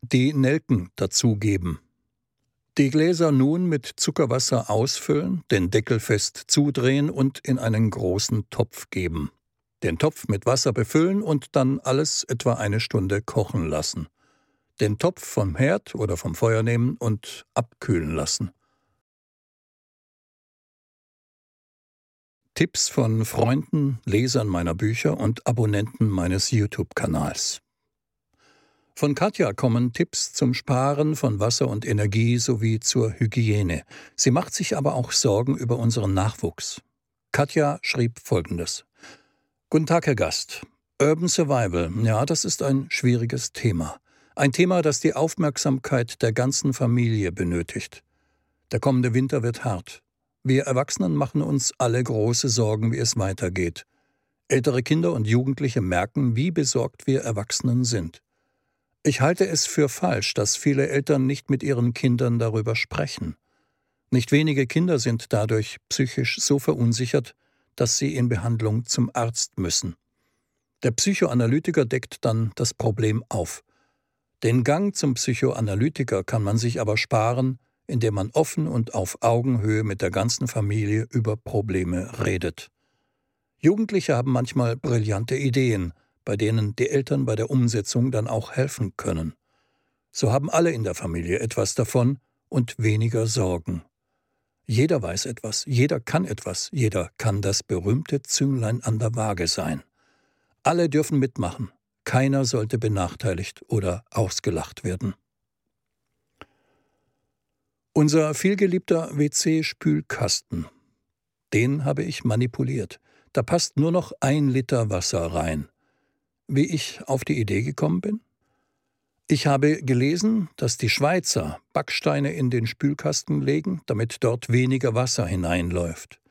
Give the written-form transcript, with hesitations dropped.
Die Nelken dazugeben. Die Gläser nun mit Zuckerwasser ausfüllen, den Deckel fest zudrehen und in einen großen Topf geben. Den Topf mit Wasser befüllen und dann alles etwa eine Stunde kochen lassen. Den Topf vom Herd oder vom Feuer nehmen und abkühlen lassen. Tipps von Freunden, Lesern meiner Bücher und Abonnenten meines YouTube-Kanals. Von Katja kommen Tipps zum Sparen von Wasser und Energie sowie zur Hygiene. Sie macht sich aber auch Sorgen über unseren Nachwuchs. Katja schrieb Folgendes: Guten Tag, Herr Gast. Urban Survival, ja, das ist ein schwieriges Thema. Ein Thema, das die Aufmerksamkeit der ganzen Familie benötigt. Der kommende Winter wird hart. Wir Erwachsenen machen uns alle große Sorgen, wie es weitergeht. Ältere Kinder und Jugendliche merken, wie besorgt wir Erwachsenen sind. Ich halte es für falsch, dass viele Eltern nicht mit ihren Kindern darüber sprechen. Nicht wenige Kinder sind dadurch psychisch so verunsichert, dass sie in Behandlung zum Arzt müssen. Der Psychoanalytiker deckt dann das Problem auf. Den Gang zum Psychoanalytiker kann man sich aber sparen, indem man offen und auf Augenhöhe mit der ganzen Familie über Probleme redet. Jugendliche haben manchmal brillante Ideen, bei denen die Eltern bei der Umsetzung dann auch helfen können. So haben alle in der Familie etwas davon und weniger Sorgen. Jeder weiß etwas, jeder kann das berühmte Zünglein an der Waage sein. Alle dürfen mitmachen, keiner sollte benachteiligt oder ausgelacht werden. Unser vielgeliebter WC-Spülkasten, den habe ich manipuliert. Da passt nur noch 1 Liter Wasser rein. Wie ich auf die Idee gekommen bin? Ich habe gelesen, dass die Schweizer Backsteine in den Spülkasten legen, damit dort weniger Wasser hineinläuft.